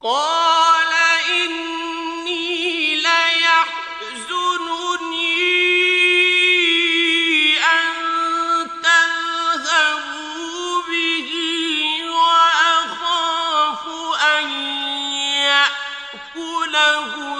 قال إني ليحزنني أن تذهبوا به وأخاف أن يأكله